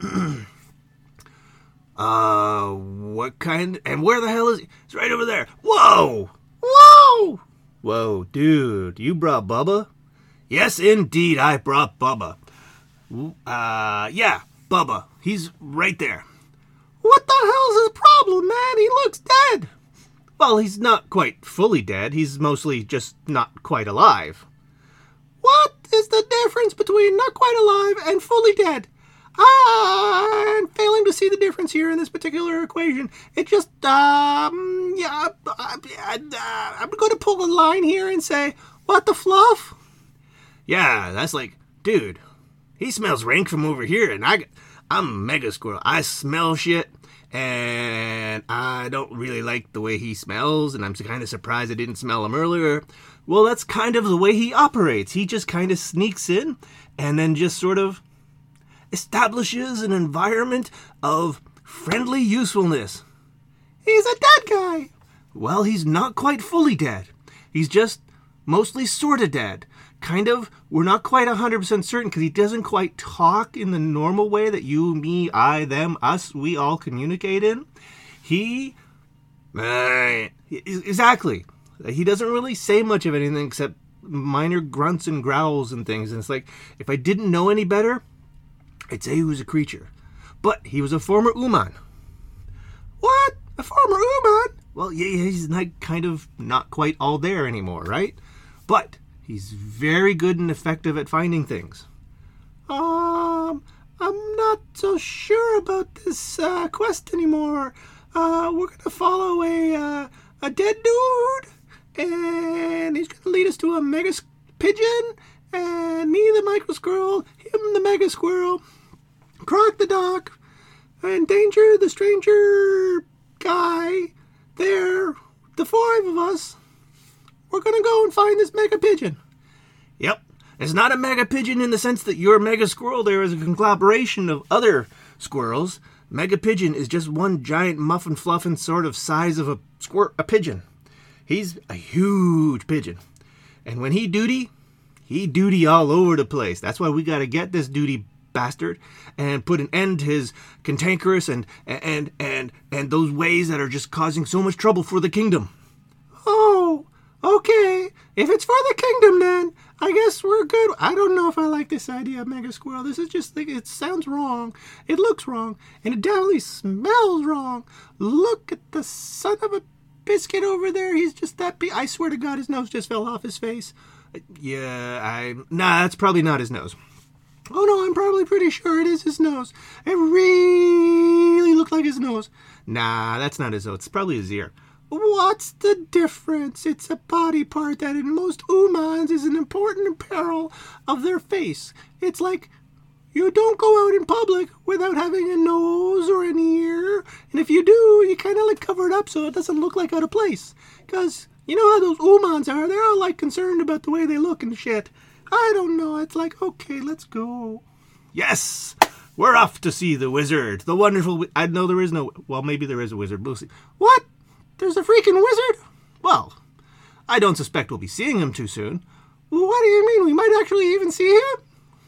uh, what kind, and where the hell is he? It's right over there. Whoa! Whoa! Whoa, dude, you brought Bubba? Yes, indeed, I brought Bubba. Uh, yeah, Bubba. He's right there. What the the hell's his problem, man? He looks dead. Well, he's not quite fully dead. He's mostly just not quite alive. What is the difference between not quite alive and fully dead? I'm failing to see the difference here in this particular equation. It just, um, yeah, I, I, I, I'm going to pull a line here and say, what the fluff? Yeah, that's like, dude, he smells rank from over here, and I, I'm a mega squirrel. I smell shit, and I don't really like the way he smells, and I'm kind of surprised I didn't smell him earlier. Well, that's kind of the way he operates. He just kind of sneaks in, and then just sort of establishes an environment of friendly usefulness. He's a dead guy. Well, he's not quite fully dead. He's just mostly sort of dead. Kind of, we're not quite one hundred percent certain because he doesn't quite talk in the normal way that you, me, I, them, us, we all communicate in. He, uh, exactly. He doesn't really say much of anything except minor grunts and growls and things. And it's like, if I didn't know any better, I'd say he was a creature. But he was a former Uman. What? A former Uman? Well, yeah, he's not kind of not quite all there anymore, right? But he's very good and effective at finding things. Um, I'm not so sure about this uh, quest anymore. Uh, we're gonna follow a uh, a dead dude, and he's gonna lead us to a mega pigeon, and me, the micro squirrel, him, the mega squirrel, Croc the doc, and Danger, the stranger guy. There, the five of us. We're gonna go and find this mega pigeon. Yep. It's not a mega pigeon in the sense that your mega squirrel there is a conglomeration of other squirrels. Mega pigeon is just one giant muffin fluffin sort of size of a squir- a pigeon. He's a huge pigeon. And when he duty, he duty all over the place. That's why we gotta get this duty bastard and put an end to his cantankerous and and and and those ways that are just causing so much trouble for the kingdom. Oh, okay. If it's for the kingdom, then I guess we're good. I don't know if I like this idea of Mega Squirrel. This is just like, it sounds wrong. It looks wrong, and it definitely smells wrong. Look at the son of a biscuit over there. He's just that big. I swear to God, his nose just fell off his face. Yeah, I nah, that's probably not his nose. Oh no, I'm probably pretty sure it is his nose. It really looked like his nose. Nah, that's not his nose. It's probably his ear. What's the difference? It's a body part that in most Umans is an important apparel of their face. It's like you don't go out in public without having a nose or an ear. And if you do, you kind of like cover it up so it doesn't look like out of place. Because you know how those Umans are. They're all like concerned about the way they look and shit. I don't know. It's like, okay, let's go. Yes! We're off to see the wizard. The wonderful... Wi- I know there is no... Well, maybe there is a wizard. We'll see. What? There's a freaking wizard? Well, I don't suspect we'll be seeing him too soon. What do you mean? We might actually even see him?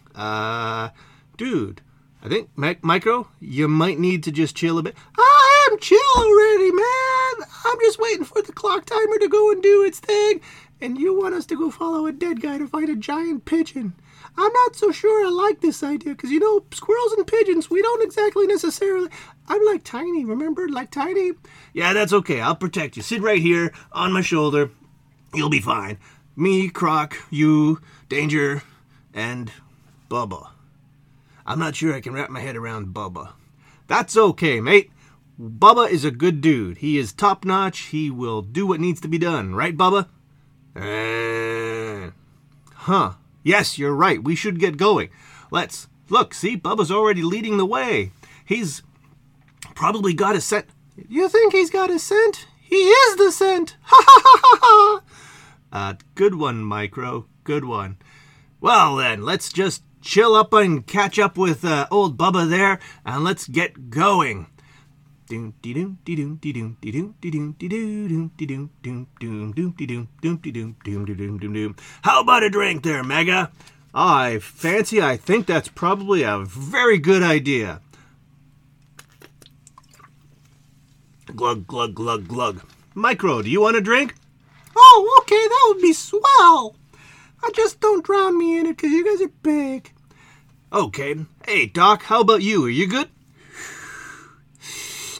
Uh, dude, I think, Mi- Micro, you might need to just chill a bit. I am chill already, man. I'm just waiting for the clock timer to go and do its thing. And you want us to go follow a dead guy to find a giant pigeon. I'm not so sure I like this idea, because, you know, squirrels and pigeons, we don't exactly necessarily... I'm like Tiny, remember? Like Tiny? Yeah, that's okay. I'll protect you. Sit right here on my shoulder. You'll be fine. Me, Croc, you, Danger, and Bubba. I'm not sure I can wrap my head around Bubba. That's okay, mate. Bubba is a good dude. He is top-notch. He will do what needs to be done. Right, Bubba? Uh, huh. Yes, you're right. We should get going. Let's... Look, see? Bubba's already leading the way. He's probably got a scent. You think he's got a scent? He is the scent! Ha ha ha ha ha! Uh, good one, Micro. Good one. Well, then, let's just chill up and catch up with uh, old Bubba there, and let's get going. Doom de doom de doom de doom de doom de doom de doom de doom doom doom doom de doom doom de doom doom de doom doom doom. How about a drink there, Mega? I fancy I think that's probably a very good idea. Glug glug glug glug. Micro, do you want a drink? Oh, okay, that would be swell. I just don't drown me in it because you guys are big. Okay. Hey, Doc, how about you? Are you good?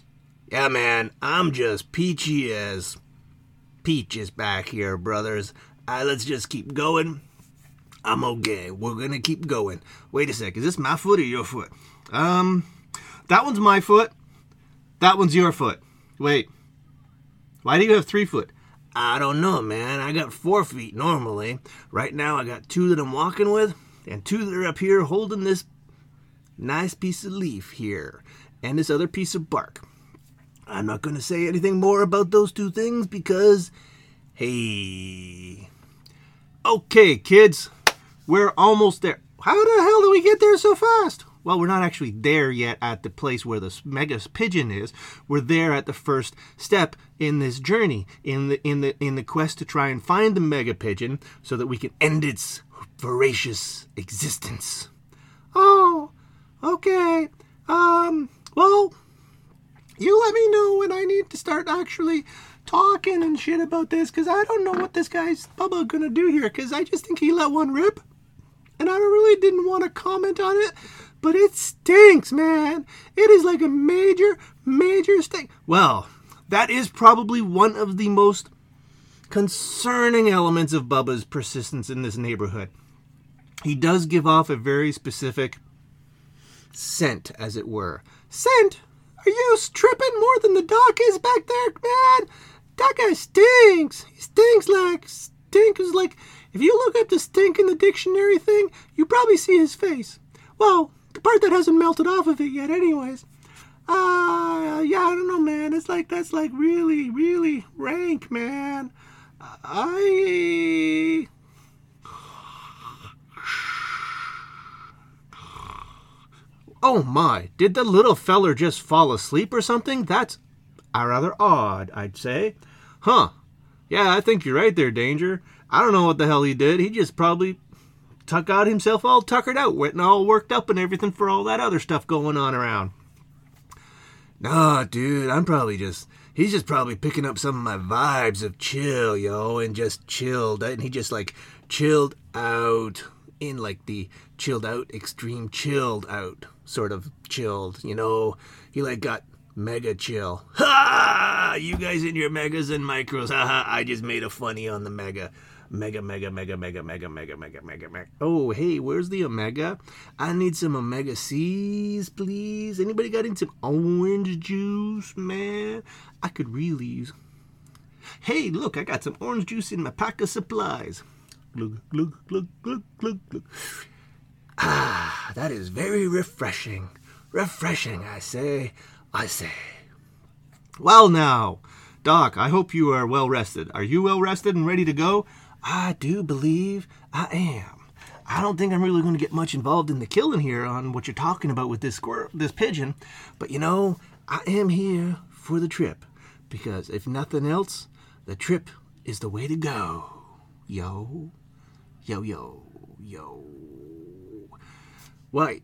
Yeah, man, I'm just peachy as peaches back here, brothers. Uh, let's just keep going. I'm okay. We're gonna keep going. Wait a sec. Is this my foot or your foot? Um, that one's my foot. That one's your foot. Wait. Why do you have three foot? I don't know, man. I got four feet normally. Right now I got two that I'm walking with and two that are up here holding this nice piece of leaf here and this other piece of bark. I'm not going to say anything more about those two things because, hey. Okay, kids. We're almost there. How the hell do we get there so fast? Well, we're not actually there yet at the place where the mega pigeon is. We're there at the first step in this journey, in the in the in the quest to try and find the mega pigeon so that we can end its voracious existence. Oh, okay. Um, well, you let me know when I need to start actually talking and shit about this, because I don't know what this guy's Bubba gonna do here, because I just think he let one rip, and I really didn't want to comment on it. But it stinks, man. It is like a major, major stink. Well, that is probably one of the most concerning elements of Bubba's persistence in this neighborhood. He does give off a very specific scent, as it were. Scent? Are you tripping more than the doc is back there, man? That guy stinks. He stinks like, stink is like, if you look up the stink in the dictionary thing, you probably see his face. Well, the part that hasn't melted off of it yet anyways. Uh, yeah, I don't know, man. It's like, that's like really, really rank, man. I... Oh my, did the little feller just fall asleep or something? That's uh, rather odd, I'd say. Huh. Yeah, I think you're right there, Danger. I don't know what the hell he did. He just probably... Tuck out himself all tuckered out, getting all worked up and everything for all that other stuff going on around. Nah, dude, I'm probably just, he's just probably picking up some of my vibes of chill, yo, and just chilled. And he just like chilled out in like the chilled out, extreme chilled out sort of chilled, you know. He like got mega chill. Ha! You guys in your megas and micros, haha, I just made a funny on the mega. Mega, mega, mega, mega, mega, mega, mega, mega, mega. Oh, hey, where's the Omega? I need some Omega C's, please. Anybody got any some orange juice, man? I could really use... Hey, look, I got some orange juice in my pack of supplies. Glug, glug, glug, glug, glug, glug. Ah, that is very refreshing. Refreshing, I say. I say. Well, now, Doc, I hope you are well rested. Are you well rested and ready to go? I do believe I am. I don't think I'm really going to get much involved in the killing here on what you're talking about with this squirrel, this pigeon. But you know, I am here for the trip. Because if nothing else, the trip is the way to go. Yo, yo, yo, yo. Wait,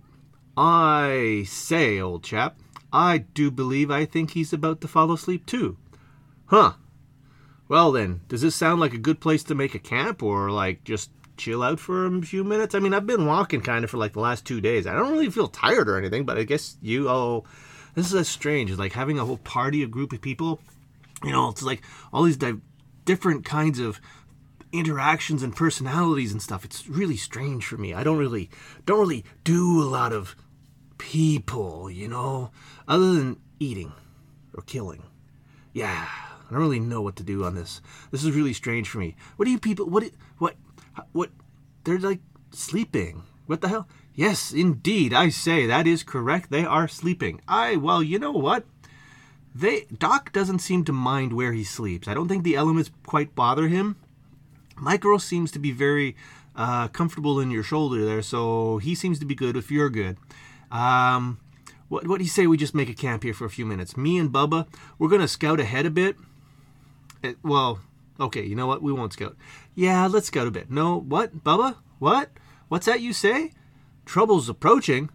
I say, old chap, I do believe I think he's about to fall asleep too. Huh. Well then, does this sound like a good place to make a camp or like just chill out for a few minutes? I mean, I've been walking kind of for like the last two days. I don't really feel tired or anything, but I guess you, oh, this is as strange. It's like having a whole party, a group of people. You know, it's like all these di- different kinds of interactions and personalities and stuff. It's really strange for me. I don't really, don't really do a lot of people, you know, other than eating or killing. Yeah. I don't really know what to do on this. This is really strange for me. What do you people, what, what, what, they're like sleeping. What the hell? Yes, indeed, I say, that is correct. They are sleeping. I, well, you know what? They, Doc doesn't seem to mind where he sleeps. I don't think the elements quite bother him. Micro seems to be very uh, comfortable in your shoulder there, so he seems to be good if you're good. Um, what, what do you say we just make a camp here for a few minutes? Me and Bubba, we're going to scout ahead a bit. It, well, okay, you know what? We won't scout. Yeah, let's scout a bit. No, what? Bubba? What? What's that you say? Trouble's approaching.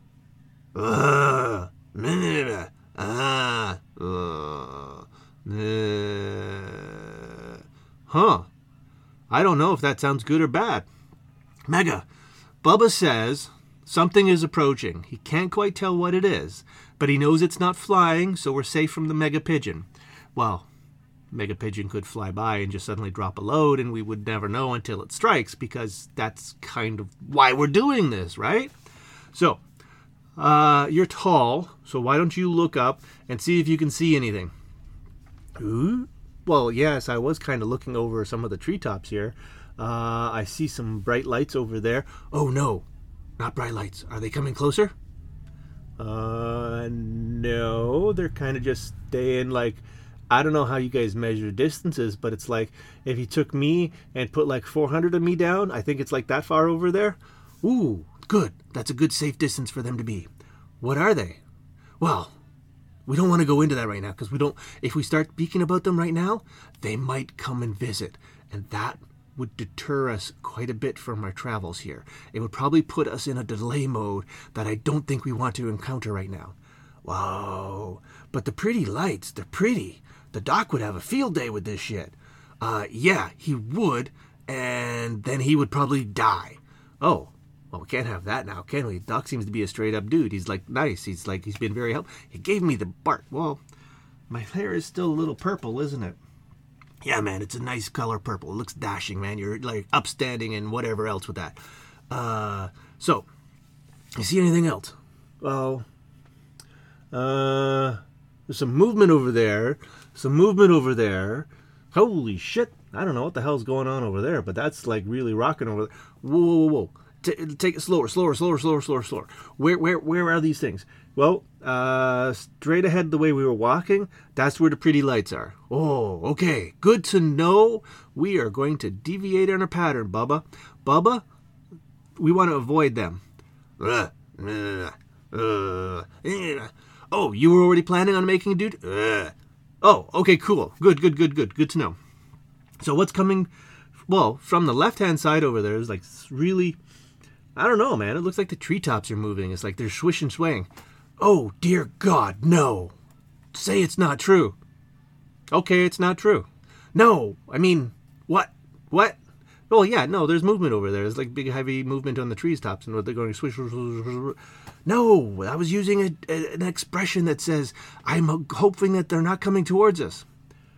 Ugh. Ah. Uh. Huh. I don't know if that sounds good or bad. Mega, Bubba says, something is approaching. He can't quite tell what it is, but he knows it's not flying, so we're safe from the Mega Pigeon. Well, Mega Pigeon could fly by and just suddenly drop a load, and we would never know until it strikes, because that's kind of why we're doing this, right? So, uh, you're tall, so why don't you look up and see if you can see anything? Ooh. Well, yes, I was kind of looking over some of the treetops here. Uh, I see some bright lights over there. Oh, no. Not bright lights. Are they coming closer? Uh, no. They're kind of just staying like... I don't know how you guys measure distances, but it's like if you took me and put like four hundred of me down, I think it's like that far over there. Ooh, good. That's a good safe distance for them to be. What are they? Well... we don't want to go into that right now, because we don't. If we start speaking about them right now, they might come and visit, and that would deter us quite a bit from our travels here. It would probably put us in a delay mode that I don't think we want to encounter right now. Whoa! But the pretty lights, they're pretty. The Doc would have a field day with this shit. Uh, yeah, he would, and then he would probably die. Oh. Well, we can't have that now, can we? Doc seems to be a straight-up dude. He's, like, nice. He's, like, he's been very helpful. He gave me the bark. Well, my hair is still a little purple, isn't it? Yeah, man, it's a nice color purple. It looks dashing, man. You're, like, upstanding and whatever else with that. Uh, so, you see anything else? Well, uh, there's some movement over there. Some movement over there. Holy shit. I don't know what the hell's going on over there, but that's, like, really rocking over there. Whoa, whoa, whoa, whoa. Take it slower, slower, slower, slower, slower, slower. Where, where, where are these things? Well, uh, straight ahead the way we were walking, that's where the pretty lights are. Oh, okay. Good to know. We are going to deviate on our pattern, Bubba. Bubba, we want to avoid them. Uh, uh, uh, uh. Oh, you were already planning on making a dude? Uh. Oh, okay, cool. Good, good, good, good. Good to know. So what's coming? Well, from the left-hand side over there is like really... I don't know, man. It looks like the treetops are moving. It's like they're swish and swaying. Oh, dear God, no. Say it's not true. Okay, it's not true. No, I mean, what? What? Oh, yeah, no, there's movement over there. There's like big, heavy movement on the trees tops, and they're going swish, swish, swish, swish. No, I was using a, a, an expression that says, I'm hoping that they're not coming towards us.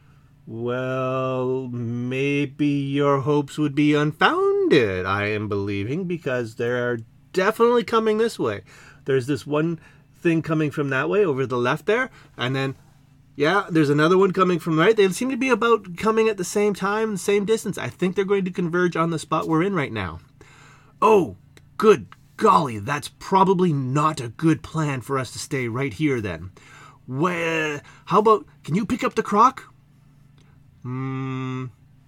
Well, maybe your hopes would be unfounded, I am believing, because they're definitely coming this way. There's this one thing coming from that way over the left there, and then, yeah, there's another one coming from right. They seem to be about coming at the same time, the same distance. I think they're going to converge on the spot we're in right now. Oh, good golly, that's probably not a good plan for us to stay right here then. Well, how about, can you pick up the croc? Hmm.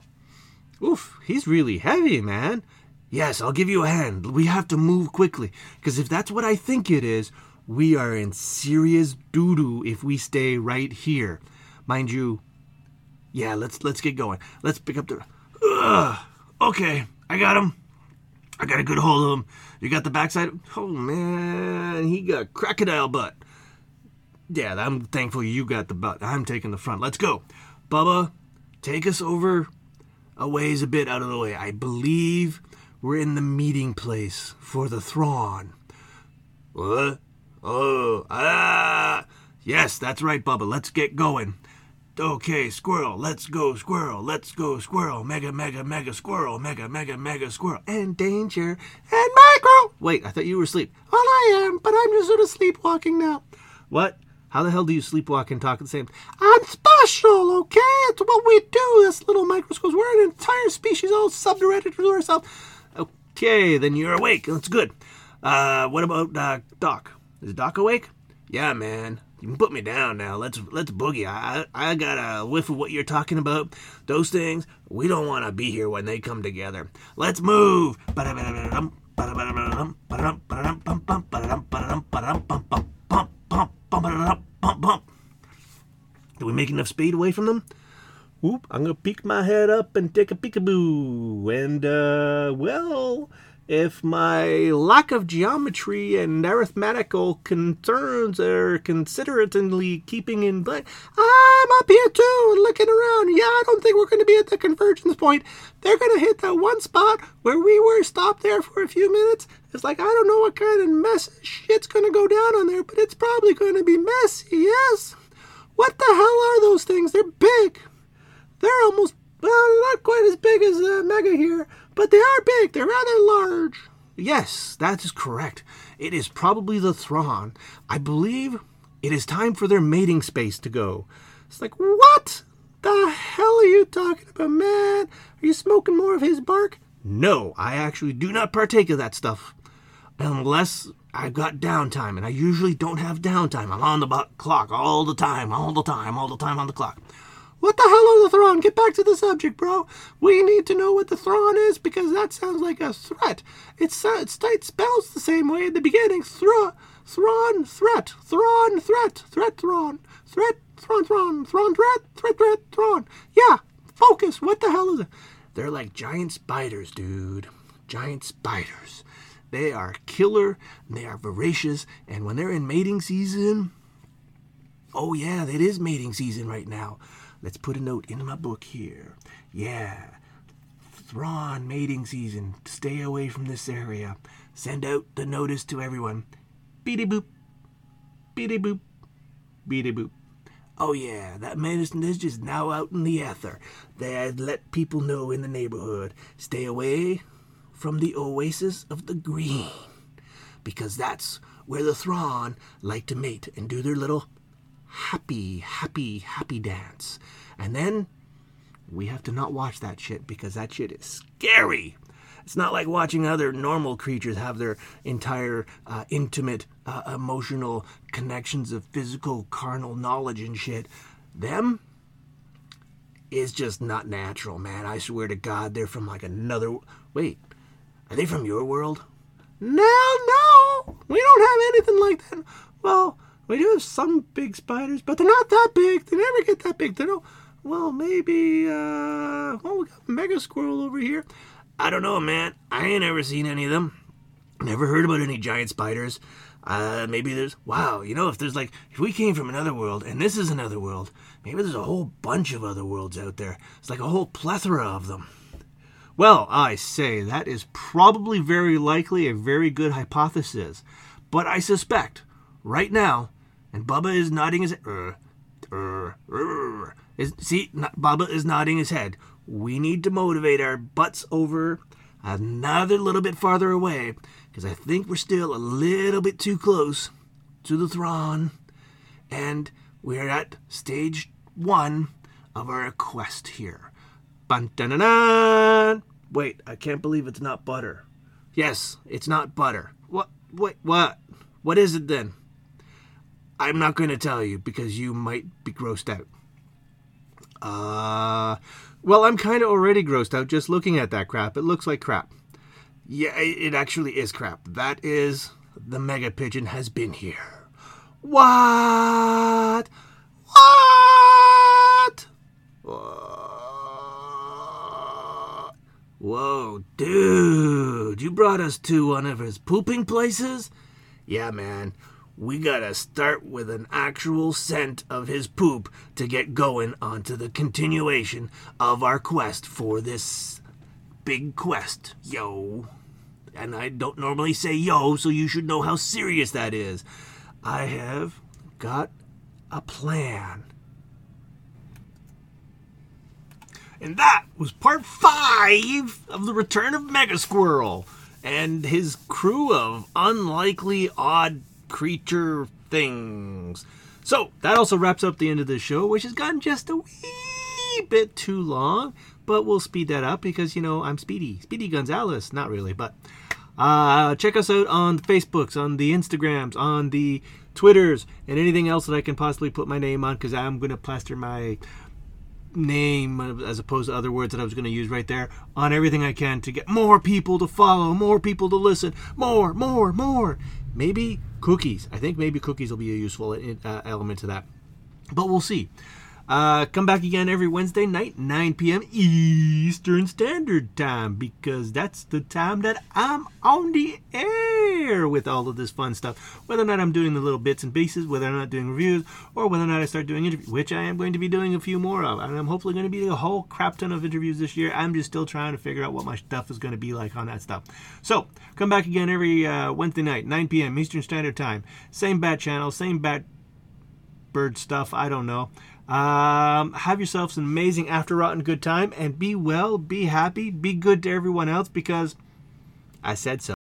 Oof, he's really heavy, man. Yes, I'll give you a hand. We have to move quickly, because if that's what I think it is, we are in serious doo-doo if we stay right here. Mind you, yeah, let's let's get going. Let's pick up the... Ugh, okay, I got him. I got a good hold of him. You got the backside? Oh, man, he got crocodile butt. Yeah, I'm thankful you got the butt. I'm taking the front. Let's go. Bubba, take us over a ways a bit out of the way. I believe we're in the meeting place for the Thrawn. What? Oh, ah. Yes, that's right, Bubba. Let's get going. Okay, squirrel. Let's go, squirrel. Let's go, squirrel. Mega, mega, mega squirrel. Mega, mega, mega squirrel. And danger. And micro. Wait, I thought you were asleep. Well, I am, but I'm just sort of sleepwalking now. What? How the hell do you sleepwalk and talk at the same time? I'm special, okay? It's what we do, this little microscopes. We're an entire species all subdirected to ourselves. Okay, then you're awake. That's good. Uh, what about uh, Doc? Is Doc awake? Yeah, man. You can put me down now. Let's let's boogie. I I got a whiff of what you're talking about. Those things, we don't want to be here when they come together. Let's move. Do we make enough speed away from them? Whoop, I'm going to peek my head up and take a peekaboo. And, uh, well, if my lack of geometry and arithmetical concerns are considerately keeping in play, I'm up here too, looking around. Yeah, I don't think we're going to be at the convergence point. They're going to hit that one spot where we were stopped there for a few minutes. It's like, I don't know what kind of mess shit's going to go down on there, but it's probably going to be messy, yes? What the hell are those things? They're big. They're almost, well, not quite as big as uh, Mega here, but they are big. They're rather large. Yes, that is correct. It is probably the Thrawn. I believe it is time for their mating space to go. It's like, what the hell are you talking about, man? Are you smoking more of his bark? No, I actually do not partake of that stuff. Unless I've got downtime, and I usually don't have downtime. I'm on the bu- clock all the time, all the time, all the time on the clock. What the hell are the Thrawn? Get back to the subject, bro. We need to know what the Thrawn is, because that sounds like a threat. It's, uh, it's, it spells the same way at the beginning. Thra, Thrawn, threat, Thrawn, threat, threat, Thrawn, threat, Thrawn, Thrawn, Thrawn, threat, threat, threat, Thrawn. Yeah, focus. What the hell is it? They're like giant spiders, dude. Giant spiders. They are killer, they are voracious, and when they're in mating season, oh yeah, it is mating season right now. Let's put a note in my book here. Yeah, Thrawn mating season. Stay away from this area. Send out the notice to everyone. Beady boop, beady boop, beady boop. Oh yeah, that medicine is just now out in the ether. They let people know in the neighborhood. Stay away from the oasis of the green, because that's where the Thrawn like to mate and do their little happy, happy, happy dance. And then we have to not watch that shit, because that shit is scary. It's not like watching other normal creatures have their entire uh, intimate, uh, emotional connections of physical, carnal knowledge and shit. Them is just not natural, man. I swear to God, they're from like another... Wait, are they from your world? No, no! We don't have anything like that. Well, we do have some big spiders, but they're not that big. They never get that big. They don't... Well, maybe... Uh, well, we got Mega Squirrel over here. I don't know, man. I ain't ever seen any of them. Never heard about any giant spiders. Uh, maybe there's... Wow, you know, if there's like... If we came from another world, and this is another world, maybe there's a whole bunch of other worlds out there. It's like a whole plethora of them. Well, I say, that is probably very likely a very good hypothesis. But I suspect, right now, and Bubba is nodding his head... Uh, uh, uh, is, see, not, Bubba is nodding his head. We need to motivate our butts over another little bit farther away, because I think we're still a little bit too close to the Thrawn, and we're at stage one of our quest here. Bun-dun-dun-dun! Wait, I can't believe it's not butter. Yes, it's not butter. What? Wait, what? What is it then? I'm not going to tell you, because you might be grossed out. Uh... Well, I'm kind of already grossed out just looking at that crap. It looks like crap. Yeah, it actually is crap. That is, the Mega Pigeon has been here. What? What? What? Whoa, dude. You brought us to one of his pooping places? Yeah, man. We gotta start with an actual scent of his poop to get going onto the continuation of our quest for this big quest, yo. And I don't normally say yo, so you should know how serious that is. I have got a plan. And that was part five of The Return of Mega Squirrel and his crew of unlikely, odd creature things. So that also wraps up the end of this show, which has gotten just a wee bit too long, but we'll speed that up because, you know, I'm Speedy Speedy Gonzalez. Not really, but uh check us out on the Facebooks, on the Instagrams, on the Twitters, and anything else that I can possibly put my name on, because I'm going to plaster my name, as opposed to other words that I was going to use right there, on everything I can to get more people to follow, more people to listen, more, more, more. Maybe cookies. I think maybe cookies will be a useful uh, element to that. But we'll see. Uh, come back again every Wednesday night, nine p.m. Eastern Standard Time, because that's the time that I'm on the air with all of this fun stuff. Whether or not I'm doing the little bits and pieces, whether or not doing reviews, or whether or not I start doing interviews, which I am going to be doing a few more of. And I'm hopefully going to be doing a whole crap ton of interviews this year. I'm just still trying to figure out what my stuff is going to be like on that stuff. So, come back again every uh, Wednesday night, nine p.m. Eastern Standard Time. Same bat channel, same bat bird stuff, I don't know. Um, have yourselves an amazing after rotten good time, and be well, be happy, be good to everyone else, because I said so.